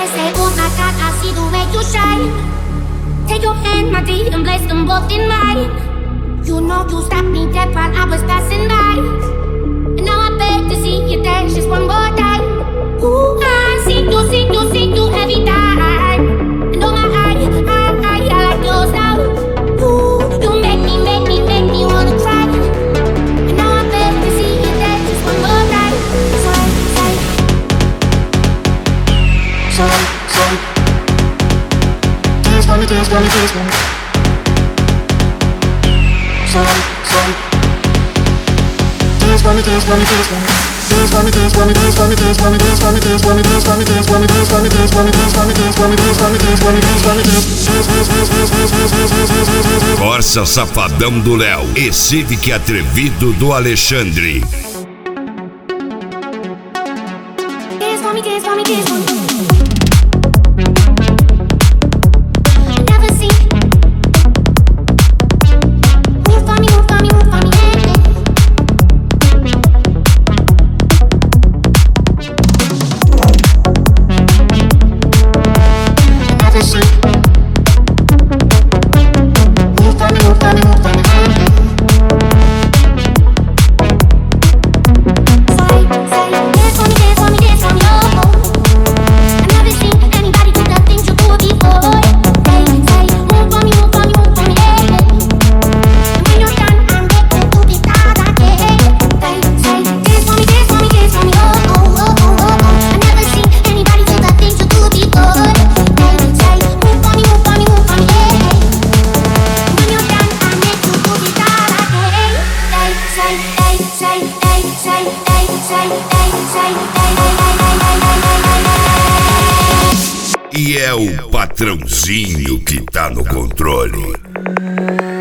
They say, oh my God, I see the way you shine. Take your hand, my dear, and place them both in mine. You know you stopped me dead while I was passing by. And now I beg to see you dance just one more time. Ooh, I see you every time. And oh my, I like yours now. Ooh, you make me wanna cry. And now I beg to see you dance just one more time. Dance for me, dance for me, dance for me. Dance for me, dance for me, dance for me. Dance for me, dance for me, dance for me, dance for me, dance for me, dance for me, dance for me, dance for me, dance for me, dance for me, dance for me, dance for me, dance for me, dance for me, dance for me, dance. Corsa Safadão do Léo e Civic Atrevido do Alexandre. Dance for me, dance for me, dance for me. E é o patrãozinho que tá no controle.